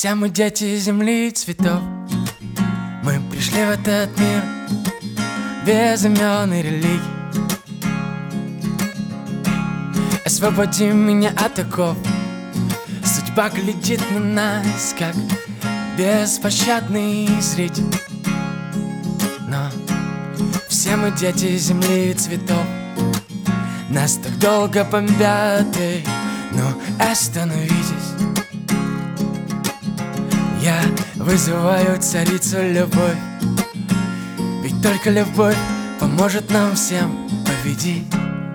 Все мы дети земли и цветов. Мы пришли в этот мир без имен и религий. Освободи меня от оков. Судьба глядит на нас, как беспощадный зритель. Но все мы дети земли и цветов. Нас так долго бомбят, ну остановитесь. Я вызываю царицу любовь, ведь только любовь поможет нам всем победить.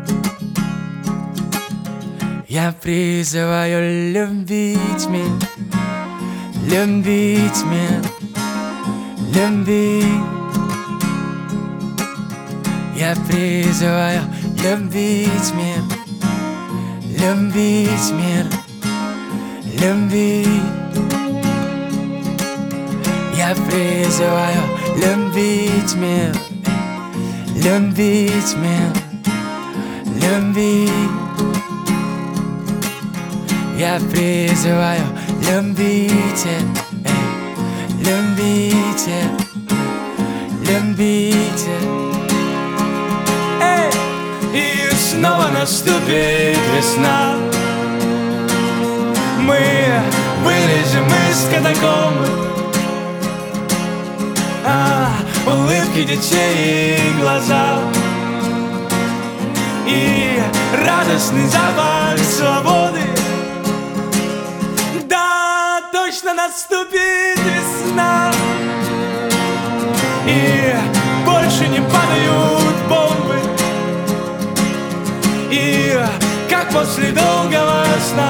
Я призываю любить мир, любить мир, любить. Я призываю любить мир, любить мир, любить. Я призываю любить мир, любить мир, любить. Я призываю любить, любить, любить. И снова наступит весна. Мы вылезем из катакомб. Улыбки детей и глаза, и радостный запах свободы. Да, точно наступит весна, и больше не падают бомбы. И как после долгого сна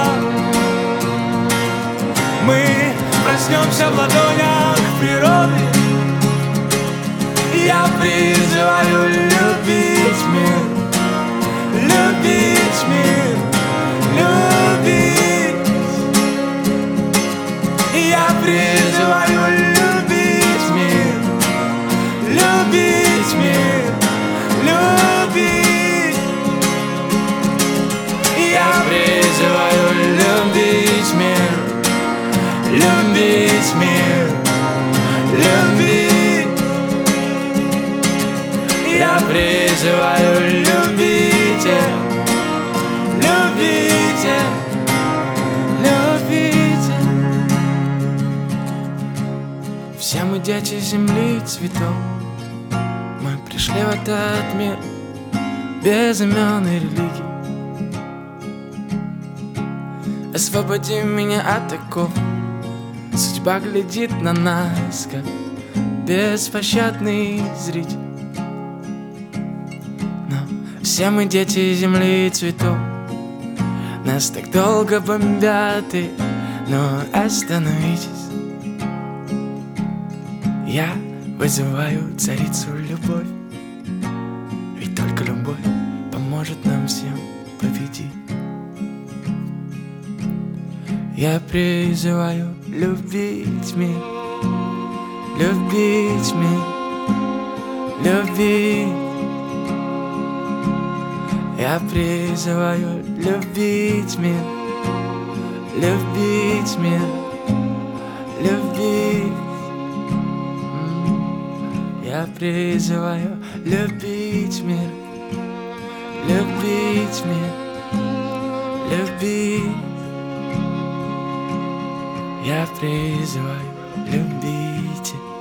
мы проснемся в ладонях природы. Я призываю любить мир, любить мир, любить. Я призываю любить мир, любить мир, любить. Я призываю любить мир, любить мир, любить. Я призываю любить, любить, любить. Все мы дети земли и цветов. Мы пришли в этот мир без имен и религий. Освободи меня от оков. Судьба глядит на нас, как беспощадный зритель. Все мы дети земли и цветов. Нас так долго бомбят, но остановитесь. Я вызываю царицу любовь, ведь только любовь поможет нам всем победить. Я призываю любить мир, любить мир, любить. Я призываю любить мир, любить мир, любить. Я призываю любить мир, любить мир, любить. Я призываю любить.